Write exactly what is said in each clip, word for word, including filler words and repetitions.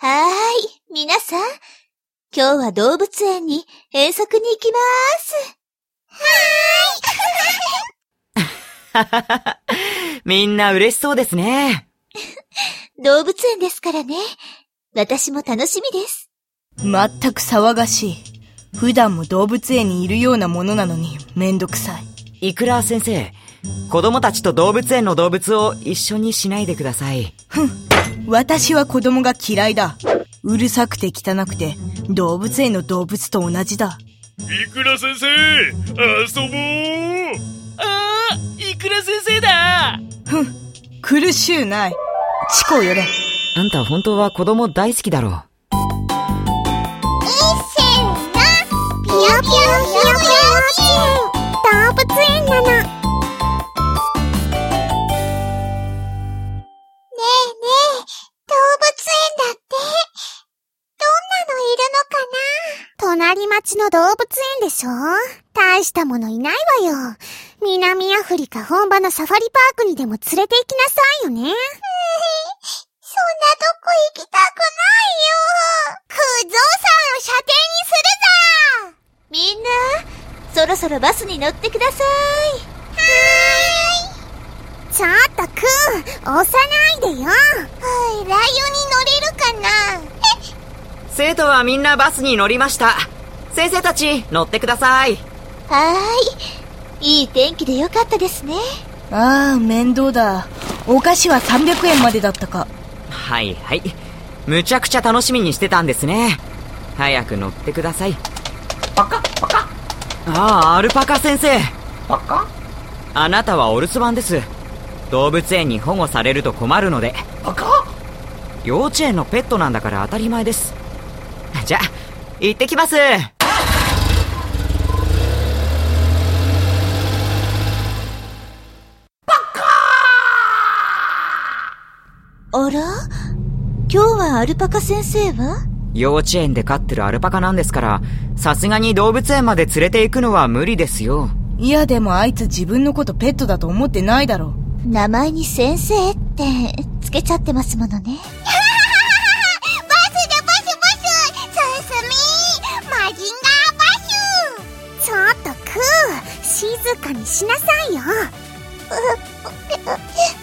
はーい、皆さん。今日は動物園に遠足に行きまーす。 はーい。ははは。みんな嬉しそうですね。 動物園ですからね。私も楽しみです。 まったく騒がしい。普段も動物園にいるようなものなのにめんどくさい。 イクラ先生、子供たちと動物園の動物を一緒にしないでください。 ふん、私は子供が嫌いだ。うるさくて汚くて動物園の動物と同じだ。 イクラ先生、遊ぼう。 あー、イクラ先生だ。 ふん、苦しゅうない。チコよれ。 あんた本当は子供大好きだろう。 いっせーの、ぴよぴよひよこ幼稚園動物園なの。ねえねえ、動物園だって。どんなのいるのかな？隣町の動物園でしょ？大したものいないわよ。南アフリカ本場のサファリパークにでも連れて行きなさいよね。そんなとこ行きたくないよ。クゾーさんを射程にするぞ。 みんな、そろそろバスに乗ってください。 はーい。ちょっとクー、押さないでよ。はい、ライオンに乗れるかな？え？ 生徒はみんなバスに乗りました。先生たち、乗ってください。 はーい。いい天気でよかったですね。 ああ、面倒だ。お菓子はさんびゃくえんまでだったか。 はいはい。むちゃくちゃ楽しみにしてたんですね。早く乗ってください。 パカパカ。 ああ、アルパカ先生。 パカ。 あなたはお留守番です。動物園に保護されると困るので。 パカ。 幼稚園のペットなんだから当たり前です。じゃ、行ってきます。 あら？今日はアルパカ先生は？ 幼稚園で飼ってるアルパカなんですから、さすがに動物園まで連れて行くのは無理ですよ。 いやでもあいつ自分のことペットだと思ってないだろ。 名前に先生ってつけちゃってますものね。 バスだバスバス、進みマジンガーバス。ちょっとクー、静かにしなさいよ。酔ったの？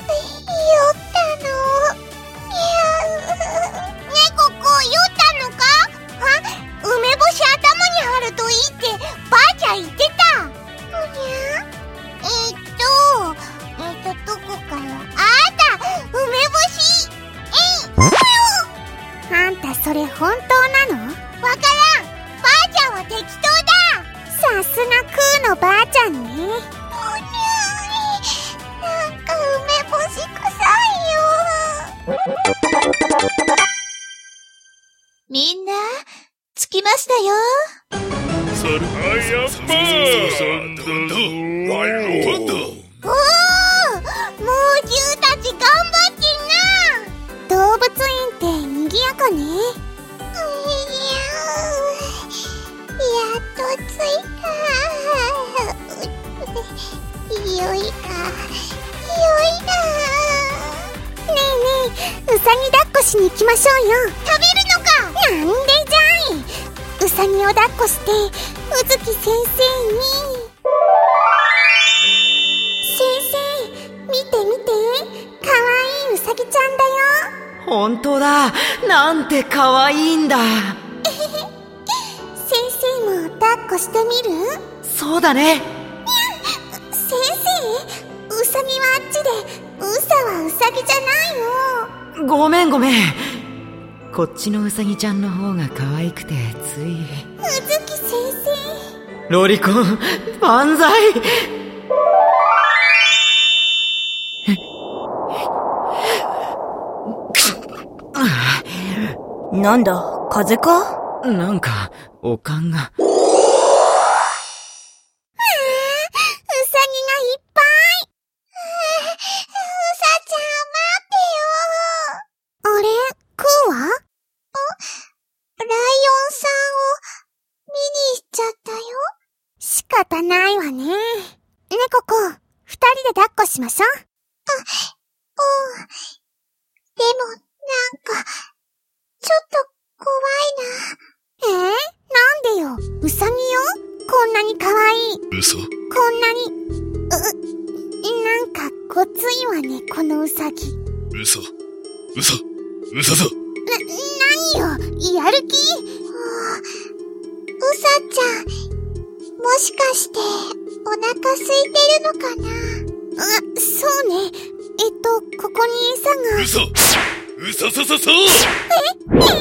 いや、猫子酔ったのか？あ、梅干し頭に貼るといいってばあちゃん言ってた。うにゃ？えっとえっとどこから？あった！梅干し！えい！あんたそれ本当なの？わからん！ばあちゃんは適当だ！さすがクーのばあちゃんね。うにゃー、なんか梅干し臭いよ。 みんな、着きましたよ。 それはやっぱーだぞ。ワイローだ。 おー、猛獣たち頑張ってな。動物園って賑やかね。いやー、やっと着いた。いよいか、いよいだ。ねえねえ、うさぎ抱っこしに行きましょうよ。食べるのか？なんでじゃい。うさぎを抱っこしてうずき先生に。先生、見て見て、かわいいうさぎちゃんだよ。 本当だ。なんて可愛いんだ。 先生も抱っこしてみる？ そうだね。 先生、うさぎはあっちで、うさはうさぎじゃないよ。 ごめんごめん。こっちのうさぎちゃんの方が可愛くてつい。 うずき先生。 ロリコン、万歳。 なんだ、風邪か？ なんか、おかんが。 仕方ないわね。猫子、二人で抱っこしましょう。あ、おう。でも、なんか、ちょっと嘘。 こんなに、う、なんかごついわね、このウサギ。 嘘。嘘。嘘ぞ。 な、なによ、やる気？うさちゃん、もしかして、お腹空いてるのかな？あ、そうね。えっと、ここに餌が。 嘘！嘘そそそ！え？ えー、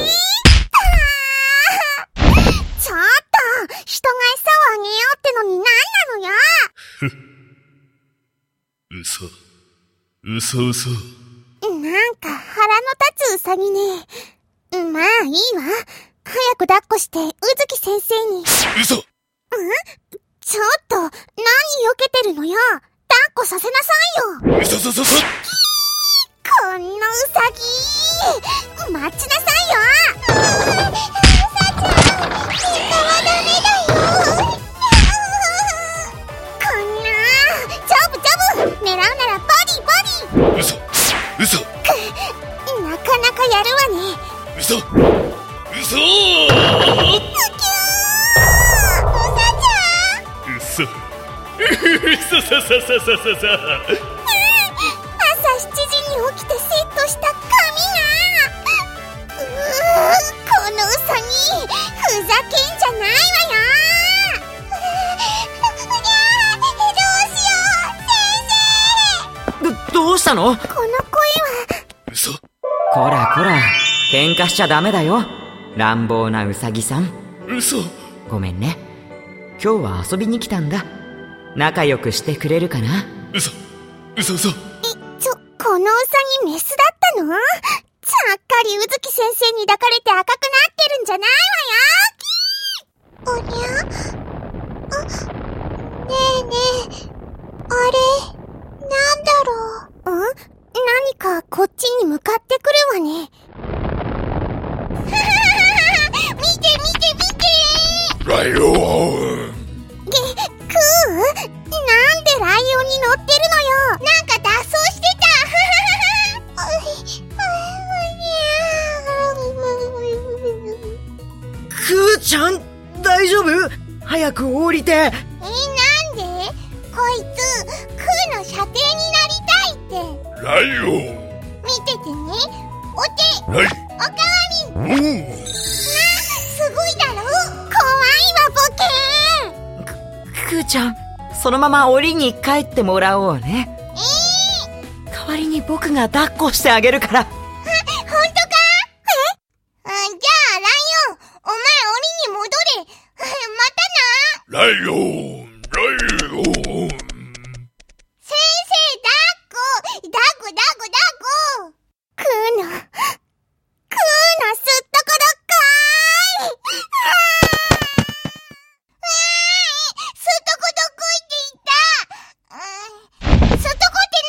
あーちょっと、人が餌をあげようってのに何なのよ。 嘘。嘘嘘。 なんか腹の立つウサギね。まあいいわ。早く抱っこして、うずき先生に。 嘘！ん？ ちょっと、何避けてるのよ。抱っこさせなさいよ。 嘘そそそ！ こんなウサギ待ちなさいよ。うさちゃん、喧嘩はダメだよ。こんな、ジャブジャブ、狙うならボディボディ。 嘘！嘘！ なかなかやるわね。 嘘！嘘！うきゅー、うさちゃん。 嘘！嘘ささささささ。 朝しちじに起きてセットした髪が。うー、このウサギ、ふざけんじゃないわよ。どうしよう、先生。 ど、どうしたの？ この声は。 嘘？ こらこら、喧嘩しちゃダメだよ。乱暴なウサギさん。 嘘。 ごめんね。今日は遊びに来たんだ。仲良くしてくれるかな？ 嘘。嘘嘘。 え、ちょ、このウサギメスだったの？ちゃっかりうずき先生に抱かれて赤くなってるんじゃないわよ。おにゃ？あ、ねえねえ、あれ、なんだろう。ん？何かこっちに向かってくるわね。見て見て見て！ ライオン！ げ、クー？なんでライオンに乗ってるのよ。なんか脱走してた。 クーちゃん、大丈夫？早く降りて。 え、なんで？こいつ、クーの舎弟になりたいって。 ライオン！ 見ててね。お手、 はい。 おかわり。 おな、すごいだろ？怖いわ、ボケー。 クーちゃん、そのまま檻に帰ってもらおうね。 えー、 代わりに僕が抱っこしてあげるから。 ほんとか？え？あ、じゃあ、ライオン、お前檻に戻れ。またな。 ライオン！ライオン！ 先生、抱っこ、抱っこ、抱っこ、抱っこ。クーの、クーのすっとこどっこーい。あー、すっとこどっこいって言った。うん、すっとこってなんだ？気になるじゃない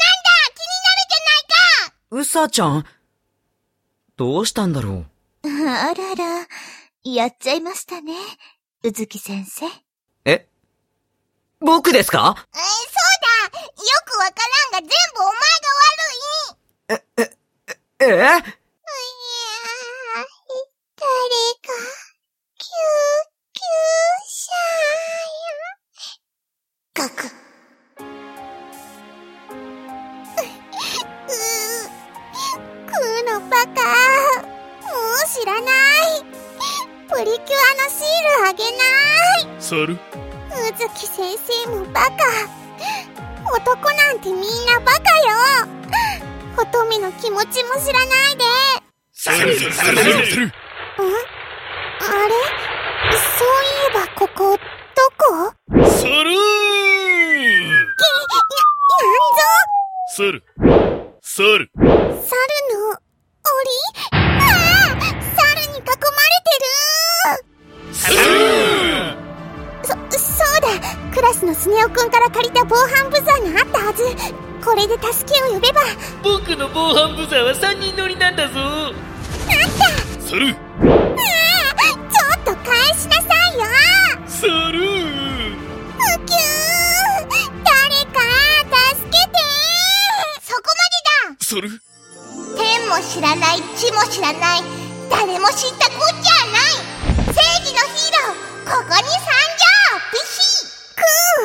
か。 うさちゃん、どうしたんだろう。 あらら、やっちゃいましたね、うずき先生。 え？僕ですか？ えー、そうだ。よくわからんが全部お前が悪い。 え、え、え、え？ うにゃー、誰か、救急車よ。ガク。うー、クーのバカ。もう知らない。プリキュアのシールあげない。 猿？ うずき先生もバカ。男なんてみんなバカよ。乙女の気持ちも知らないで。 猿猿猿猿猿。 ん？あれ？そういえばここ、どこ？ 猿！ げ、な、 猿。猿。 なんぞ？猿の、檻？ああ！猿に囲まれてる！ 猿！ そ、そうだ。クラスのスネ夫くんから借りた防犯ブザーがあったはず。これで助けを呼べば。 僕の防犯ブザーはさんにん乗りなんだぞ。 あった！ 猿！ ああ！ちょっと返しなさいよ！ 猿！ ふきゅー！誰か助けて！そこまでだ！ 猿？ 天も知らない地も知らない誰も知ったこっちゃない正義のヒーローここに参上ビシックー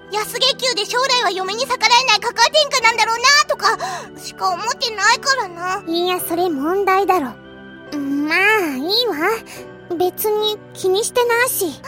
安月給で将来は嫁に逆らえないカカア天下なんだろうなとかしか思ってないからな。 いや、それ問題だろ。まあいいわ、別に気にしてないし。 本当か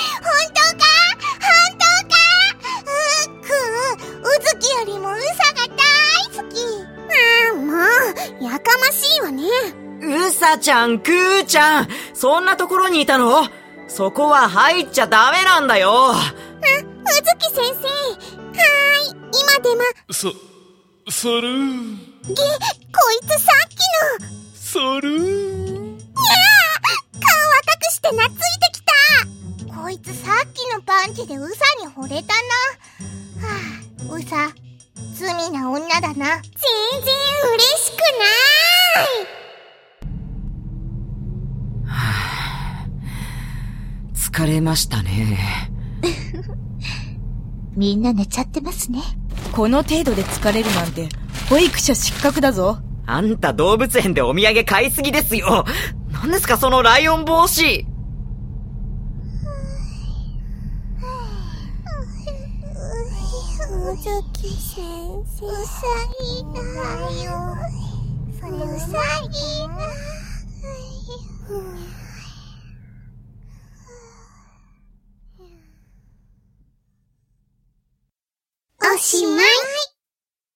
本当か。うーくん、うずきよりもうさが大好き。 ああ、もうやかましいわね。 うさちゃん、くーちゃん、そんなところにいたの？そこは入っちゃダメなんだよ。 あ、うずき先生、はーい、今出ま。 そ、そるー。 げ、こいつさっきの。 そるー。 いやー、顔赤くして懐いてきた。 こいつさっきのパンチでウサに惚れたな。はぁ、ウサ、罪な女だな。全然嬉しくない。 疲れましたね。 みんな寝ちゃってますね。 この程度で疲れるなんて、保育者失格だぞ。 あんた動物園でお土産買いすぎですよ。何ですかそのライオン帽子。 うずき先生、うさぎだよ。それうさぎな。おしまい。